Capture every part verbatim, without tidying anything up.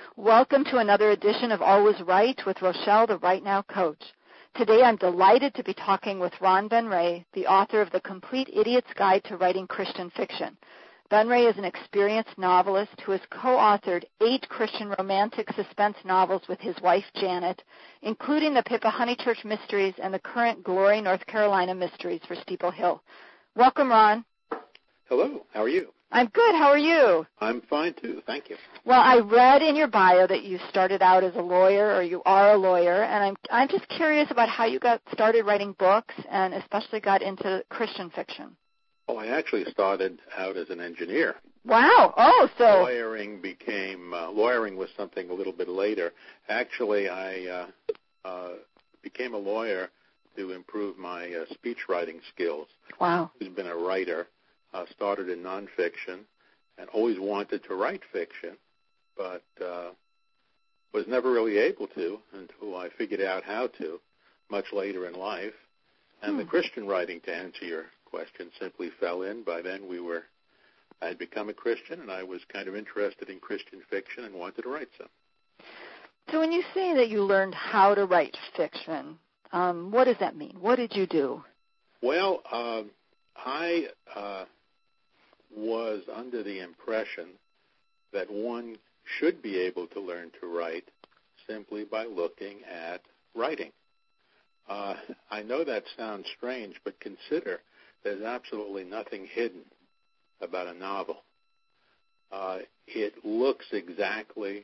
Welcome to another edition of Always Right with Rochelle, the Right Now Coach. Today I'm delighted to be talking with Ron Ben-Ray, the author of The Complete Idiot's Guide to Writing Christian Fiction. Ben-Ray is an experienced novelist who has co-authored eight Christian romantic suspense novels with his wife, Janet, including the Pippa Honeychurch Mysteries and the current Glory, North Carolina Mysteries for Steeple Hill. Welcome, Ron. Hello. How are you? I'm good. How are you? I'm fine, too. Thank you. Well, I read in your bio that you started out as a lawyer, or you are a lawyer, and I'm I'm just curious about how you got started writing books and especially got into Christian fiction. Oh, I actually started out as an engineer. Wow. Oh, so lawyering became uh, lawyering was something a little bit later. Actually, I uh, uh, became a lawyer to improve my uh, speech writing skills. Wow. I've been a writer. Uh, started in nonfiction and always wanted to write fiction, but uh, was never really able to until I figured out how to much later in life. And hmm. the Christian writing, to answer your question, simply fell in. By then we were, I had become a Christian, and I was kind of interested in Christian fiction and wanted to write some. So when you say that you learned how to write fiction, um, what does that mean? What did you do? Well, uh, I... Uh, was under the impression that one should be able to learn to write simply by looking at writing. Uh, I know that sounds strange, but consider there's absolutely nothing hidden about a novel. Uh, it looks exactly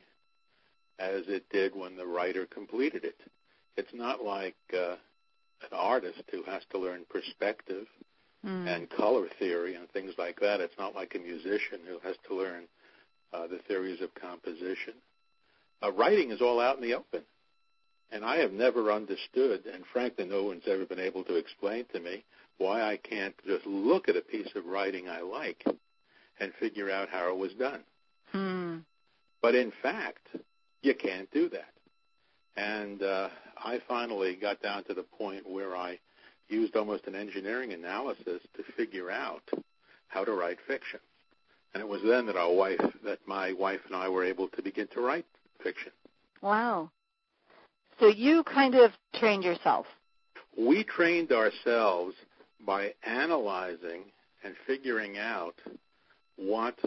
as it did when the writer completed it. It's not like uh, an artist who has to learn perspective Mm. and color theory and things like that. It's not like a musician who has to learn uh, the theories of composition. Uh, writing is all out in the open. And I have never understood, and frankly no one's ever been able to explain to me, why I can't just look at a piece of writing I like and figure out how it was done. Mm. But in fact, you can't do that. And uh, I finally got down to the point where I used almost an engineering analysis to figure out how to write fiction. And it was then that our wife, that my wife and I were able to begin to write fiction. Wow. So you kind of trained yourself. We trained ourselves by analyzing and figuring out what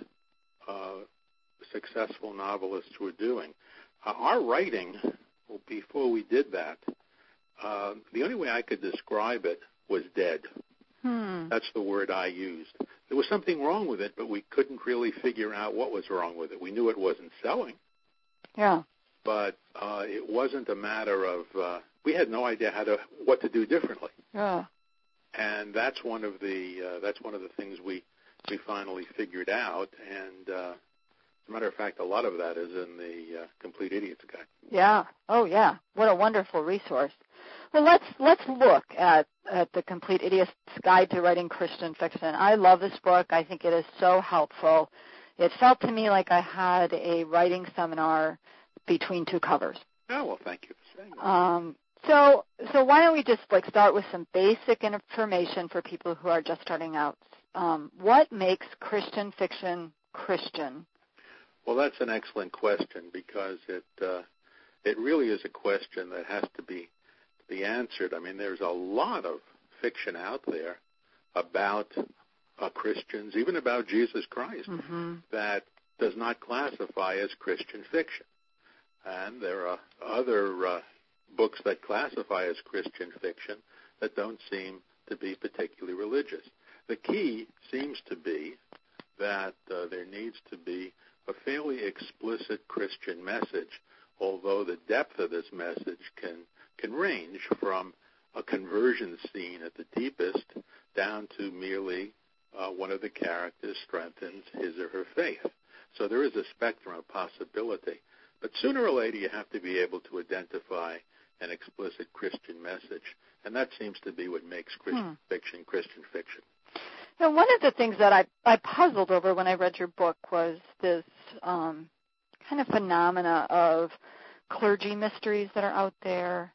uh, successful novelists were doing. Uh, our writing, well, before we did that, Uh, the only way I could describe it was dead. Hmm. That's the word I used. There was something wrong with it, but we couldn't really figure out what was wrong with it. We knew it wasn't selling. Yeah. But uh, it wasn't a matter of, uh, we had no idea how to, what to do differently. Yeah. And that's one of the, uh, that's one of the things we, we finally figured out. And uh, as a matter of fact, a lot of that is in the uh, Complete Idiot's Guide. Yeah. Oh, yeah. What a wonderful resource. Well, let's let's look at, at the Complete Idiot's Guide to Writing Christian Fiction. I love this book. I think it is so helpful. It felt to me like I had a writing seminar between two covers. Oh, well, thank you for saying that. Um, so so why don't we just like start with some basic information for people who are just starting out. Um, what makes Christian fiction Christian? Well, that's an excellent question because it uh, it really is a question that has to be be answered. I mean, there's a lot of fiction out there about uh, Christians, even about Jesus Christ, mm-hmm. that does not classify as Christian fiction. And there are other uh, books that classify as Christian fiction that don't seem to be particularly religious. The key seems to be that uh, there needs to be a fairly explicit Christian message, although the depth of this message can can range from a conversion scene at the deepest down to merely uh, one of the characters strengthens his or her faith. So there is a spectrum of possibility. But sooner or later you have to be able to identify an explicit Christian message, and that seems to be what makes Christian hmm. fiction Christian fiction. Now, one of the things that I, I puzzled over when I read your book was this um, kind of phenomena of clergy mysteries that are out there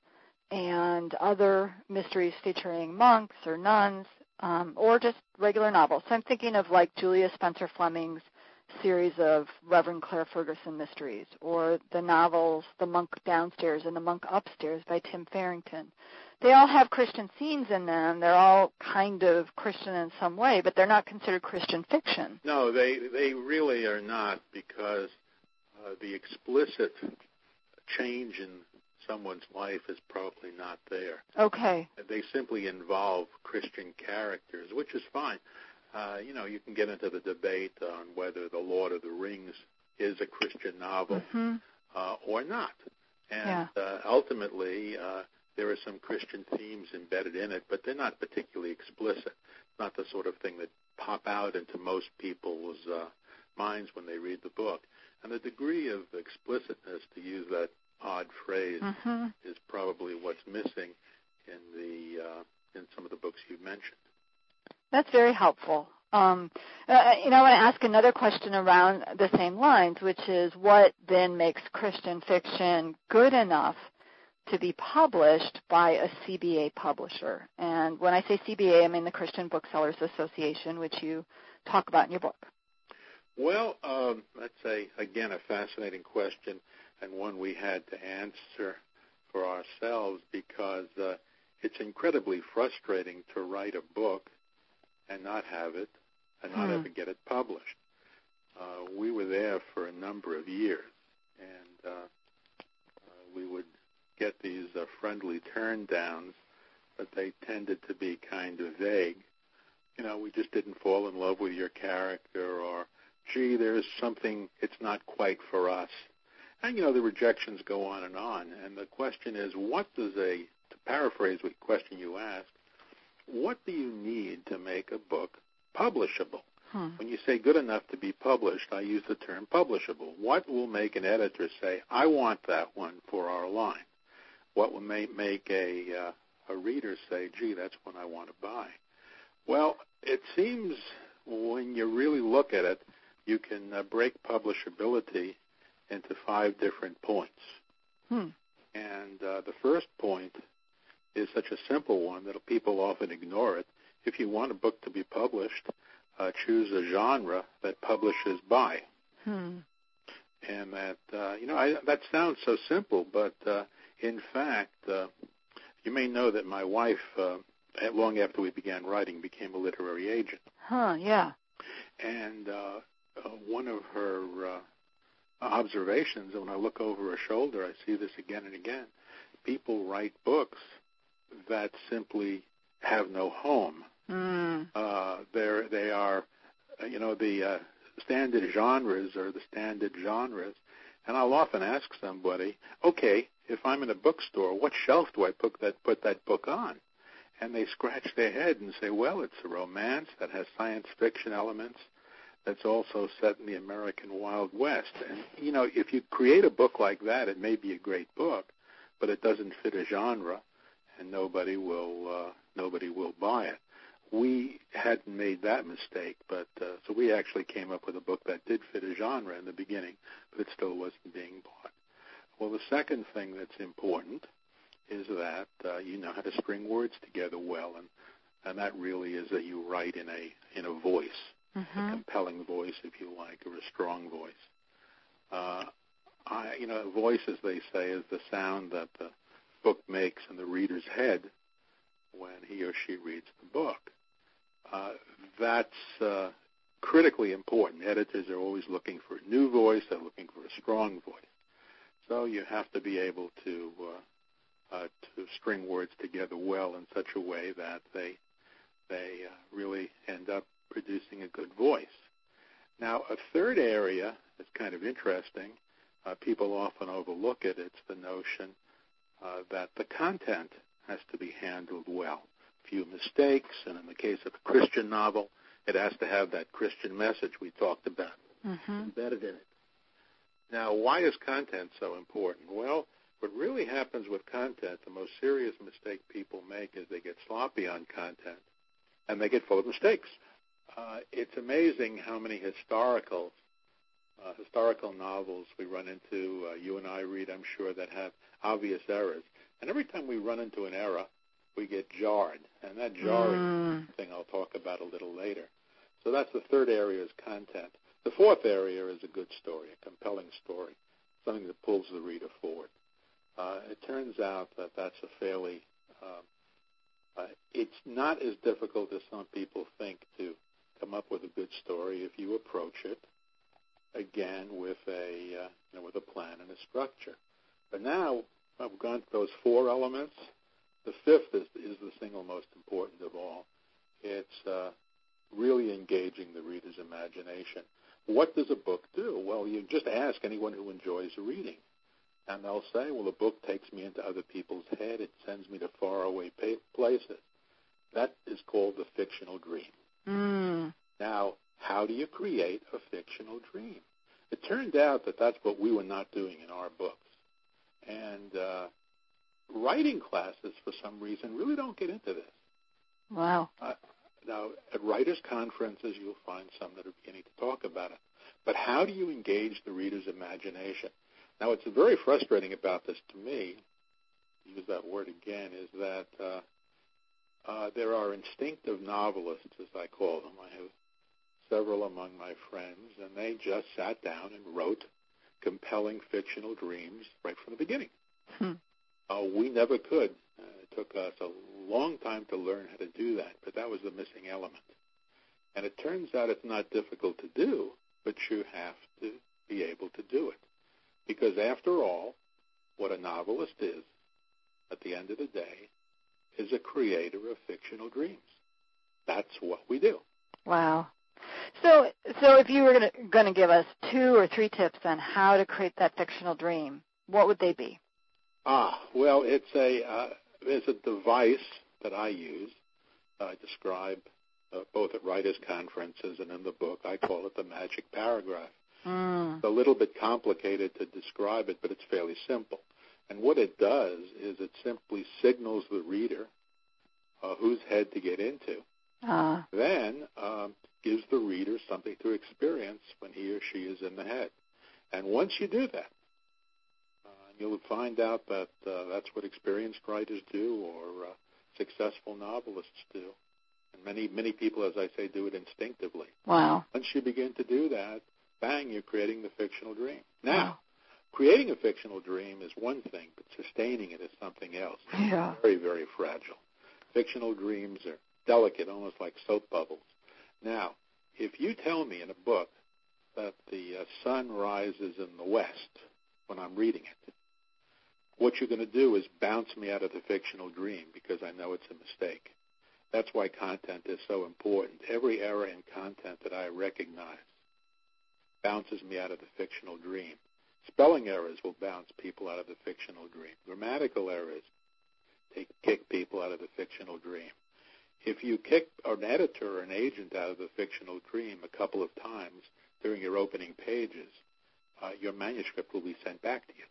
and other mysteries featuring monks or nuns um, or just regular novels. So I'm thinking of like Julia Spencer Fleming's series of Reverend Claire Ferguson mysteries, or the novels The Monk Downstairs and The Monk Upstairs by Tim Farrington. They all have Christian themes in them. They're all kind of Christian in some way, but they're not considered Christian fiction. No, they they really are not, because uh, the explicit change in someone's life is probably not there. Okay. They simply involve Christian characters, which is fine. Uh, you know, you can get into the debate on whether The Lord of the Rings is a Christian novel mm-hmm. uh, or not. And yeah. uh, ultimately, uh, there are some Christian themes embedded in it, but they're not particularly explicit. Not the sort of thing that pop out into most people's uh, minds when they read the book. And the degree of explicitness, to use that odd phrase, mm-hmm. is probably what's missing in the uh, in some of the books you mentioned. That's very helpful. Um, uh, you know, I want to ask another question around the same lines, which is what then makes Christian fiction good enough to be published by a C B A publisher? And when I say C B A, I mean the Christian Booksellers Association, which you talk about in your book. Well, um, that's, a, again, a fascinating question, and one we had to answer for ourselves, because uh, it's incredibly frustrating to write a book and not have it, and not hmm. ever get it published. Uh, we were there for a number of years, and uh, uh, we would get these uh, friendly turndowns, but they tended to be kind of vague. You know, we just didn't fall in love with your character, or, gee, there's something, it's not quite for us. And, you know, the rejections go on and on. And the question is, what does a, to paraphrase the question you asked, what do you need to make a book publishable? Hmm. When you say good enough to be published, I use the term publishable. What will make an editor say, I want that one for our line? What will make a, uh, a reader say, gee, that's one I want to buy? Well, it seems when you really look at it, you can uh, break publishability into five different points. Hmm. And uh, the first point is such a simple one that people often ignore it. If you want a book to be published, uh, choose a genre that publishers buy. Hmm. And that, uh, you know, I, that sounds so simple, but uh, in fact, uh, you may know that my wife, uh, long after we began writing, became a literary agent. Huh, yeah. And uh, uh, one of her uh, observations, and when I look over her shoulder, I see this again and again, people write books that simply have no home. Mm. Uh, they're, they are, uh, you know, the uh, standard genres are the standard genres. And I'll often ask somebody, okay, if I'm in a bookstore, what shelf do I put that, put that book on? And they scratch their head and say, well, it's a romance that has science fiction elements that's also set in the American Wild West. And, you know, if you create a book like that, it may be a great book, but it doesn't fit a genre, and nobody will uh, nobody will buy it. We hadn't made that mistake, but uh, so we actually came up with a book that did fit a genre in the beginning, but it still wasn't being bought. Well, the second thing that's important is that uh, you know how to string words together well, and, and that really is that you write in a in a voice, mm-hmm. a compelling voice, if you like, or a strong voice. Uh, I, you know, voice, as they say, is the sound that the book makes in the reader's head when he or she reads the book. Uh, that's uh, critically important. Editors are always looking for a new voice. They're looking for a strong voice. So you have to be able to uh, uh, to string words together well in such a way that they they uh, really end up producing a good voice. Now, a third area that's kind of interesting, uh, people often overlook it. It's the notion uh, that the content has to be handled well. Few mistakes, and in the case of a Christian novel, it has to have that Christian message we talked about mm-hmm. embedded in it. Now, why is content so important? Well, what really happens with content, the most serious mistake people make is they get sloppy on content, and they get full of mistakes. Uh, it's amazing how many historical uh, historical novels we run into, uh, you and I read, I'm sure, that have obvious errors. And every time we run into an error, we get jarred. And that jarring mm. thing I'll talk about a little later. So that's the third area is content. The fourth area is a good story, a compelling story, something that pulls the reader forward. Uh, it turns out that that's a fairly, uh, uh, it's not as difficult as some people think to come up with a good story if you approach it, again, with a, uh, you know, with a plan and a structure. But now I've gone through those four elements. The fifth is, is the single most important of all. It's uh, really engaging the reader's imagination. What does a book do? Well, you just ask anyone who enjoys reading, and they'll say, well, a book takes me into other people's head. It sends me to faraway places. That is called the fictional dream. Mm. Now, how do you create a fictional dream? It turned out that that's what we were not doing in our books. And uh, writing classes, for some reason, really don't get into this. Wow. Uh, now, at writers' conferences, you'll find some that are beginning to talk about it. But how do you engage the reader's imagination? Now, what's very frustrating about this to me, use that word again, is that uh, uh, there are instinctive novelists, as I call them. I have several among my friends, and they just sat down and wrote compelling fictional dreams right from the beginning. Hmm. Uh, we never could. Uh, it took us a long time to learn how to do that, but that was the missing element. And it turns out it's not difficult to do, but you have to be able to do it. Because after all, what a novelist is, at the end of the day, is a creator of fictional dreams. That's what we do. Wow. So, so if you were going to give us two or three tips on how to create that fictional dream, what would they be? Ah, well, it's a uh, it's a device that I use. I describe uh, both at writers' conferences and in the book. I call it the magic paragraph. Mm. It's a little bit complicated to describe it, but it's fairly simple. And what it does is it simply signals the reader uh, whose head to get into. Uh. Then um, gives the reader something to experience when he or she is in the head. And once you do that, uh, you'll find out that uh, that's what experienced writers do or uh, successful novelists do. And many, many people, as I say, do it instinctively. Wow. Once you begin to do that, bang, you're creating the fictional dream. Now, Wow. creating a fictional dream is one thing, but sustaining it is something else. Yeah. It's very, very fragile. Fictional dreams are delicate, almost like soap bubbles. Now, if you tell me in a book that the uh, sun rises in the west when I'm reading it, what you're going to do is bounce me out of the fictional dream because I know it's a mistake. That's why content is so important. Every error in content that I recognize bounces me out of the fictional dream. Spelling errors will bounce people out of the fictional dream. Grammatical errors take, kick people out of the fictional dream. If you kick an editor or an agent out of the fictional dream a couple of times during your opening pages, uh, your manuscript will be sent back to you.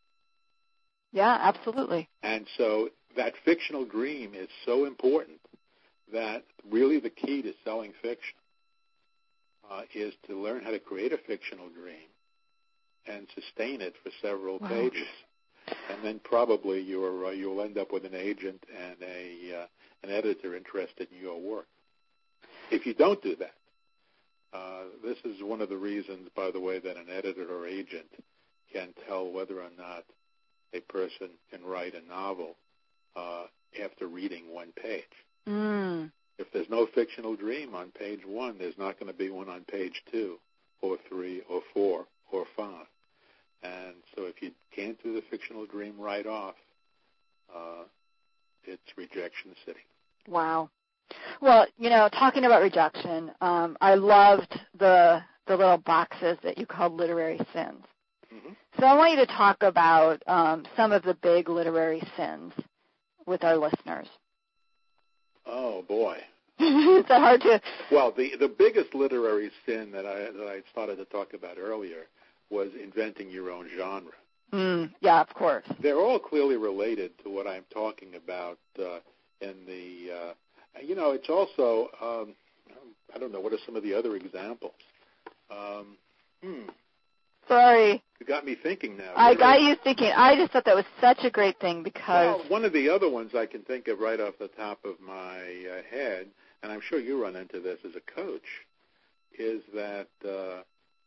Yeah, absolutely. And so that fictional dream is so important that really the key to selling fiction uh, is to learn how to create a fictional dream and sustain it for several Wow. pages. And then probably you're, uh, you'll end up with an agent and a uh, an editor interested in your work. If you don't do that, uh, this is one of the reasons, by the way, that an editor or agent can tell whether or not a person can write a novel uh, after reading one page. Mm. If there's no fictional dream on page one, there's not going to be one on page two or three or four or five. And so if you can't do the fictional dream right off, uh, it's rejection city. Wow. Well, you know, talking about rejection, um, I loved the the little boxes that you called literary sins. Mm-hmm. So I want you to talk about um, some of the big literary sins with our listeners. Oh, boy. Is that hard to... Well, the, the biggest literary sin that I, that I started to talk about earlier was inventing your own genre. Mm, yeah, of course. They're all clearly related to what I'm talking about uh, in the, uh, you know, it's also, um, I don't know, what are some of the other examples? Um, hmm. Sorry. You got me thinking now. I Really. got you thinking. I just thought that was such a great thing because... Well, one of the other ones I can think of right off the top of my uh, head, and I'm sure you run into this as a coach, is that uh,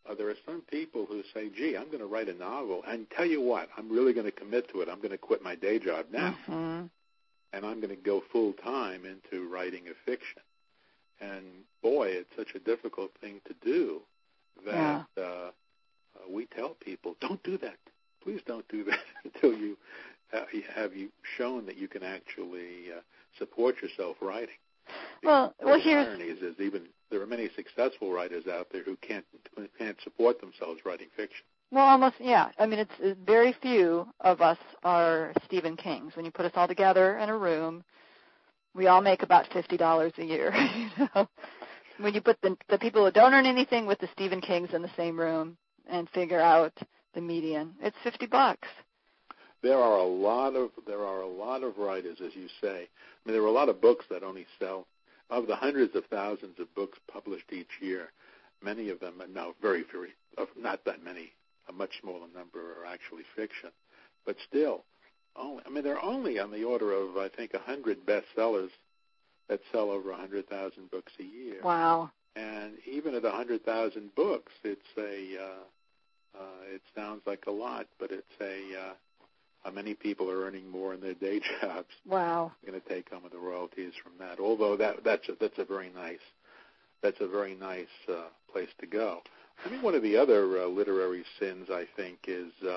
uh, there are some people who say, gee, I'm going to write a novel, and tell you what, I'm really going to commit to it. I'm going to quit my day job now, mm-hmm. and I'm going to go full-time into writing a fiction. And, boy, it's such a difficult thing to do that yeah. uh, uh, we tell people, don't do that. Please don't do that until you uh, have you shown that you can actually uh, support yourself writing. Well, the well, here's ironies is even there are many successful writers out there who can't who can't support themselves writing fiction. well, almost yeah. I mean, it's, it's very few of us are Stephen Kings. When you put us all together in a room, we all make about fifty dollars a year. You know, when you put the the people who don't earn anything with the Stephen Kings in the same room and figure out the median, it's fifty bucks. There are a lot of there are a lot of writers, as you say. I mean, there are a lot of books that only sell. Of the hundreds of thousands of books published each year, many of them, and now very, very, not that many, a much smaller number are actually fiction. But still, only, I mean, there are only on the order of, I think, one hundred bestsellers that sell over one hundred thousand books a year. Wow. And even at one hundred thousand books, it's a, uh, uh, it sounds like a lot, but it's a, uh, Uh, many people are earning more in their day jobs. Wow. They're going to take home of the royalties from that. Although that that's a, that's a very nice that's a very nice uh, place to go. I mean, one of the other uh, literary sins, I think, is uh,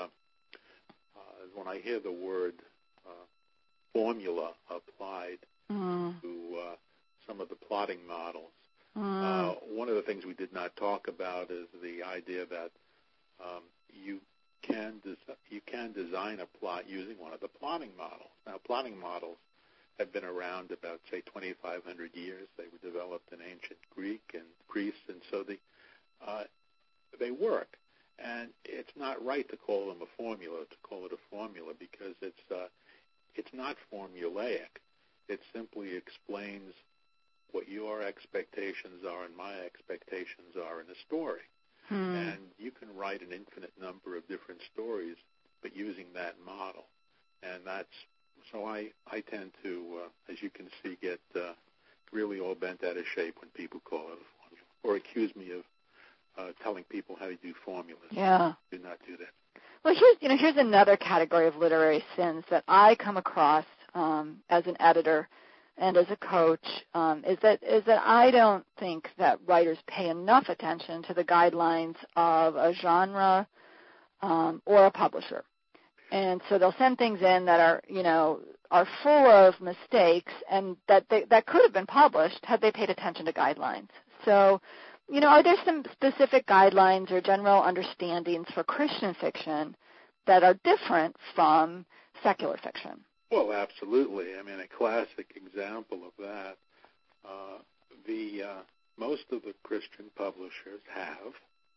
uh, when I hear the word uh, formula applied mm. to uh, some of the plotting models. Mm. Uh, one of the things we did not talk about is the idea that um, you can des- you can design a plot using one of the plotting models. Now, plotting models have been around about, say, twenty-five hundred years. They were developed in ancient Greek and Greece, and so they uh, they work. And it's not right to call them a formula, to call it a formula, because it's uh, it's not formulaic. It simply explains what your expectations are and my expectations are in a story. Hmm. And you can write an infinite number of different stories, but using that model. And that's, so I, I tend to, uh, as you can see, get uh, really all bent out of shape when people call it a formula, or accuse me of uh, telling people how to do formulas. Yeah. Do not do that. Well, here's, you know, here's another category of literary sins that I come across um, as an editor and as a coach, um, is that is that I don't think that writers pay enough attention to the guidelines of a genre um, or a publisher. And so they'll send things in that are, you know, are full of mistakes and that they, that could have been published had they paid attention to guidelines. So, you know, are there some specific guidelines or general understandings for Christian fiction that are different from secular fiction? Well, absolutely. I mean, a classic example of that, uh, the uh, most of the Christian publishers have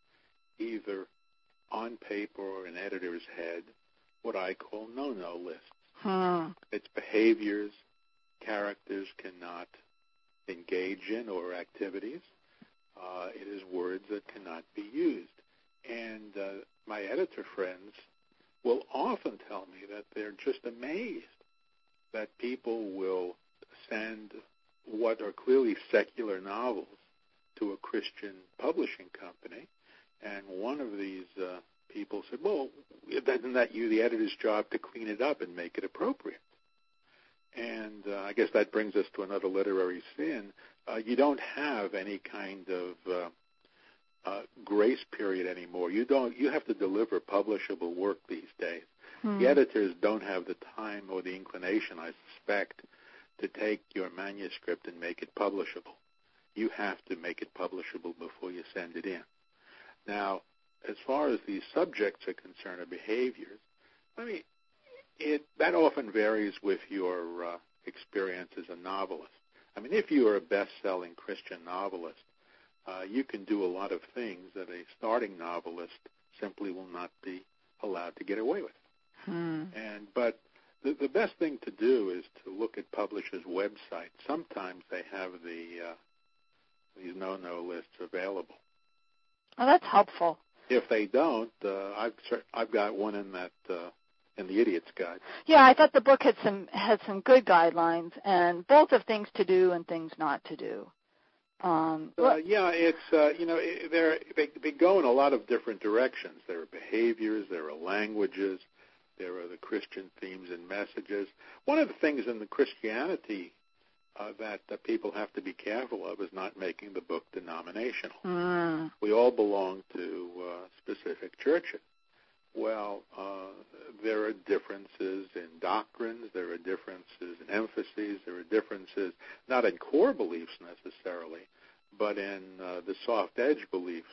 either on paper or in editor's head what I call no-no lists. Hmm. It's behaviors characters cannot engage in or activities. Uh, it is words that cannot be used. And uh, my editor friends will often tell me that they're just amazed that people will send what are clearly secular novels to a Christian publishing company. And one of these uh, people said, well, isn't that you, the editor's job, to clean it up and make it appropriate? And uh, I guess that brings us to another literary sin. Uh, you don't have any kind of uh, uh, grace period anymore. You don't. You have to deliver publishable work these days. Hmm. The editors don't have the time or the inclination, I suspect, to take your manuscript and make it publishable. You have to make it publishable before you send it in. Now, as far as these subjects are concerned, or behaviors, I mean, it that often varies with your uh, experience as a novelist. I mean, if you are a best-selling Christian novelist, uh, you can do a lot of things that a starting novelist simply will not be allowed to get away with. Hmm. And but the, the best thing to do is to look at publishers' websites. Sometimes they have the uh, these no-no lists available. Oh, that's helpful. If they don't, uh, I've I've got one in that uh, in the Idiot's Guide. Yeah, I thought the book had some had some good guidelines, and both of things to do and things not to do. Um, uh, yeah, it's uh, you know they're, they they go in a lot of different directions. There are behaviors, there are languages, there are the Christian themes and messages. One of the things in the Christianity uh, that, that people have to be careful of is not making the book denominational. Mm. We all belong to uh, specific churches. Well, uh, there are differences in doctrines, there are differences in emphases, there are differences not in core beliefs necessarily, but in uh, the soft edge beliefs.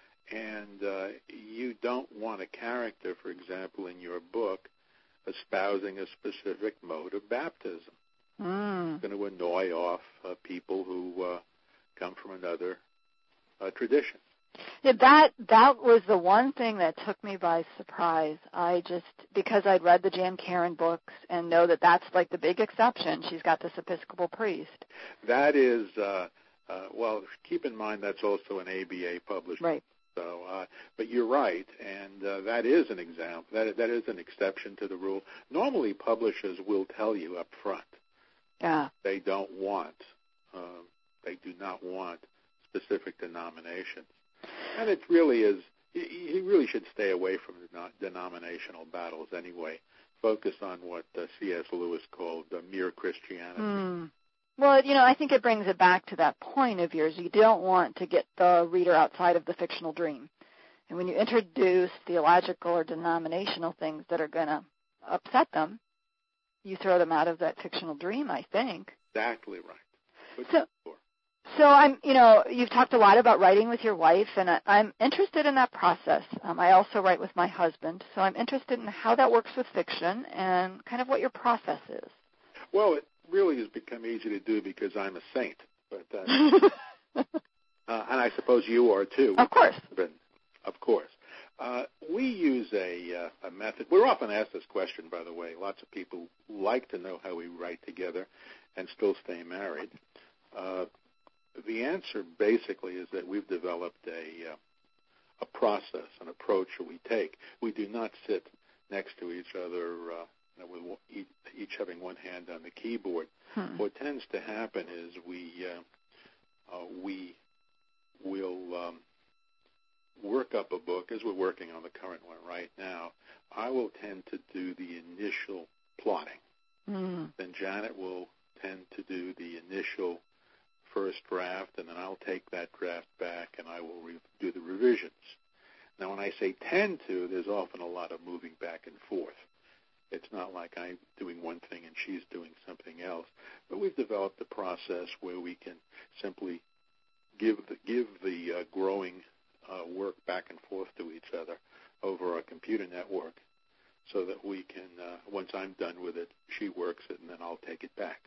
And uh, you don't want a character, for example, in your book espousing a specific mode of baptism. Mm. It's going to annoy off uh, people who uh, come from another uh, tradition. Yeah, that that was the one thing that took me by surprise. I just, because I'd read the Jan Karen books and know that that's like the big exception. She's got this Episcopal priest. That is, uh, uh, well, keep in mind that's also an A B A published. Right. So, uh, but you're right, and uh, that is an example. That that is an exception to the rule. Normally, publishers will tell you up front. Yeah. They don't want, um, they do not want specific denominations. And it really is, he really should stay away from denominational battles anyway. Focus on what uh, C S Lewis called uh, mere Christianity. Mm. Well, you know, I think it brings it back to that point of yours. You don't want to get the reader outside of the fictional dream. And when you introduce theological or denominational things that are going to upset them, you throw them out of that fictional dream, I think. Exactly right. Good so, before. So I'm, you know, you've talked a lot about writing with your wife, and I, I'm interested in that process. Um, I also write with my husband, so I'm interested in how that works with fiction and kind of what your process is. Well, it really has become easy to do because I'm a saint, but uh, uh, and I suppose you are too. Of course. But, of course. Uh, we use a, uh, a method. We're often asked this question, by the way. Lots of people like to know how we write together and still stay married. Uh, The answer basically is that we've developed a uh, a process, an approach that we take. We do not sit next to each other uh, you know, with each, each having one hand on the keyboard. Hmm. What tends to happen is we uh, uh, we will um, work up a book, as we're working on the current one right now. I will tend to do the initial plotting. Hmm. Then Janet will tend to do the initial first draft, and then I'll take that draft back and I will re- do the revisions. Now, when I say tend to, there's often a lot of moving back and forth. It's not like I'm doing one thing and she's doing something else, but we've developed a process where we can simply give the, give the uh, growing uh, work back and forth to each other over our computer network so that we can, uh, once I'm done with it, she works it and then I'll take it back.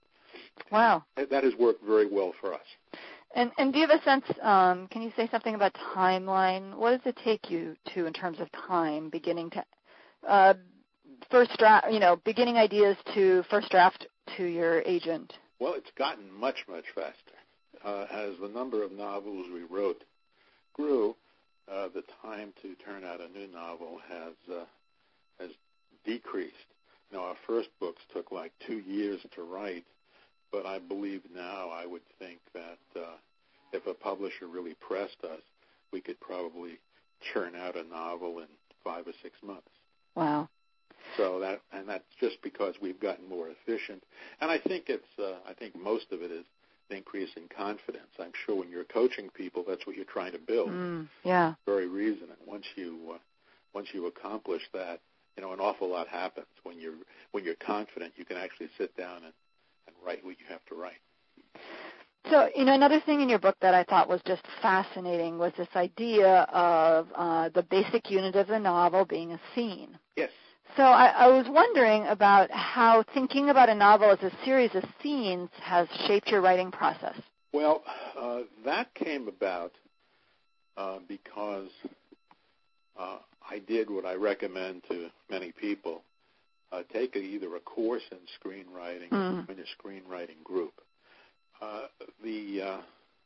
Wow. And that has worked very well for us. And, and do you have a sense, um, can you say something about timeline? What does it take you to in terms of time, beginning to uh, first draft, you know, beginning ideas to first draft to your agent? Well, it's gotten much, much faster. Uh, as the number of novels we wrote grew, uh, the time to turn out a new novel has uh, has decreased. You know, our first books took like two years to write. But I believe now I would think that uh, if a publisher really pressed us, we could probably churn out a novel in five or six months. Wow. So that, and that's just because we've gotten more efficient. And I think it's, uh, I think most of it is the increase in confidence. I'm sure when you're coaching people, that's what you're trying to build. Mm, yeah. Very reason. And once you, uh, once you accomplish that, you know, an awful lot happens. When you're, when you're confident, you can actually sit down and and write what you have to write. So, you know, another thing in your book that I thought was just fascinating was this idea of uh, the basic unit of the novel being a scene. Yes. So I, I was wondering about how thinking about a novel as a series of scenes has shaped your writing process. Well, uh, that came about uh, because uh, I did what I recommend to many people. Uh, take a, either a course in screenwriting mm. or join a screenwriting group. Uh, the uh,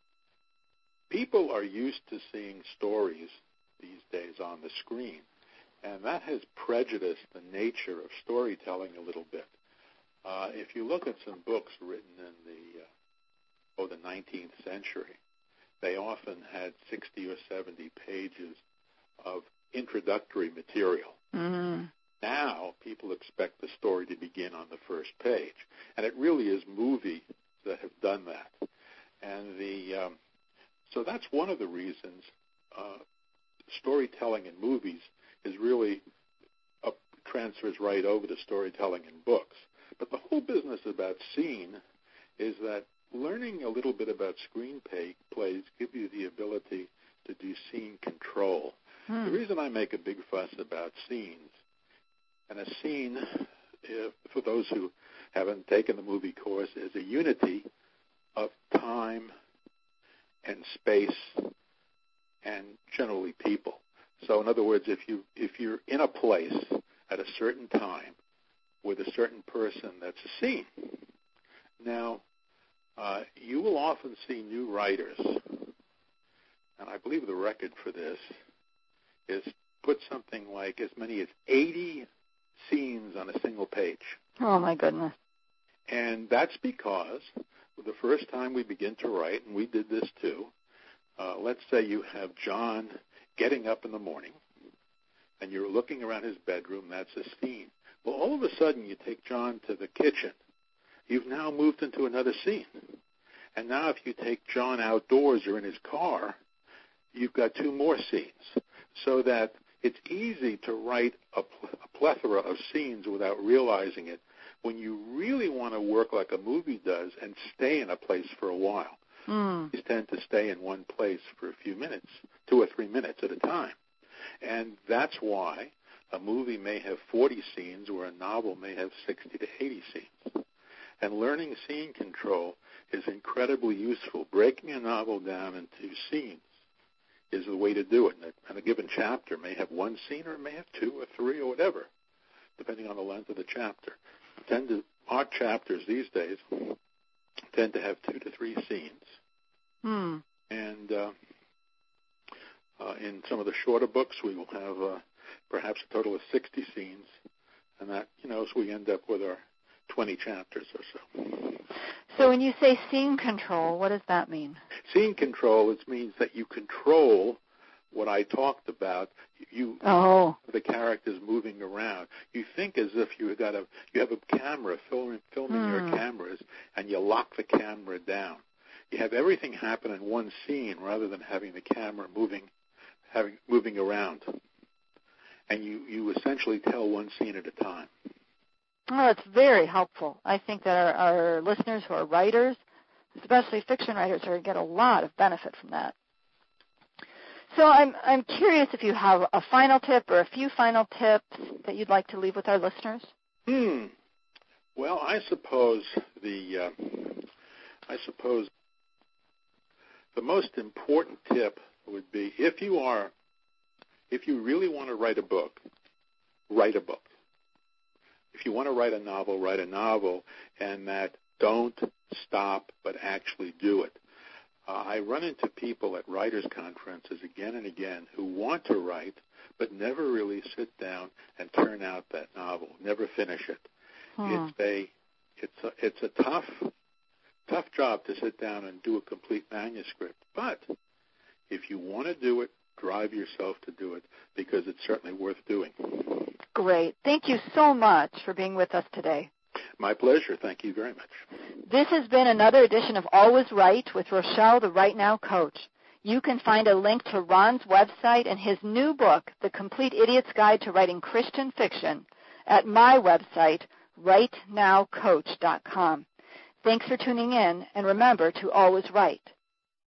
people are used to seeing stories these days on the screen, and that has prejudiced the nature of storytelling a little bit. Uh, if you look at some books written in the uh, oh, the nineteenth century, they often had sixty or seventy pages of introductory material. Mm-hmm. Now, people expect the story to begin on the first page. And it really is movies that have done that. And the um, so that's one of the reasons uh, storytelling in movies is really uh, transfers right over to storytelling in books. But the whole business about scene is that learning a little bit about screenplay plays give you the ability to do scene control. Hmm. The reason I make a big fuss about scenes, and a scene, if, for those who haven't taken the movie course, is a unity of time and space and generally people. So in other words, if you if you're in a place at a certain time with a certain person, that's a scene. Now, uh, you will often see new writers, and I believe the record for this is put something like as many as eighty scenes on a single page. Oh, my goodness. And that's because the first time we begin to write, and we did this too, uh, let's say you have John getting up in the morning, and you're looking around his bedroom, that's a scene. Well, all of a sudden you take John to the kitchen. You've now moved into another scene. And now if you take John outdoors or in his car, you've got two more scenes. So that it's easy to write a, pl- a plethora of scenes without realizing it when you really want to work like a movie does and stay in a place for a while. Mm. You tend to stay in one place for a few minutes, two or three minutes at a time. And that's why a movie may have forty scenes where a novel may have sixty to eighty scenes. And learning scene control is incredibly useful. Breaking a novel down into scenes is the way to do it. And a given chapter may have one scene or it may have two or three or whatever, depending on the length of the chapter. Tend to, our chapters these days tend to have two to three scenes. Hmm. And uh, uh, in some of the shorter books, we will have uh, perhaps a total of sixty scenes. And that, you know, so we end up with our twenty chapters or so. So when you say scene control, what does that mean? Scene control, it means that you control what I talked about. You, oh. the characters moving around. You think as if you got a, you have a camera filming, filming hmm. your cameras, and you lock the camera down. You have everything happen in one scene rather than having the camera moving, having moving around. And you, you essentially tell one scene at a time. Oh, it's very helpful. I think that our, our listeners who are writers, especially fiction writers, are going to get a lot of benefit from that. So I'm I'm curious if you have a final tip or a few final tips that you'd like to leave with our listeners. Hmm. Well, I suppose the uh, I suppose the most important tip would be if you are if you really want to write a book, write a book. If you want to write a novel, write a novel, and that don't stop but actually do it. Uh, I run into people at writers' conferences again and again who want to write but never really sit down and turn out that novel, never finish it. Hmm. It's a it's a it's a tough tough job to sit down and do a complete manuscript. But if you want to do it, drive yourself to do it because it's certainly worth doing. Great. Thank you so much for being with us today. My pleasure. Thank you very much. This has been another edition of Always Right with Rochelle, the Right Now Coach. You can find a link to Ron's website and his new book, The Complete Idiot's Guide to Writing Christian Fiction, at my website, right now coach dot com. Thanks for tuning in, and remember to always write.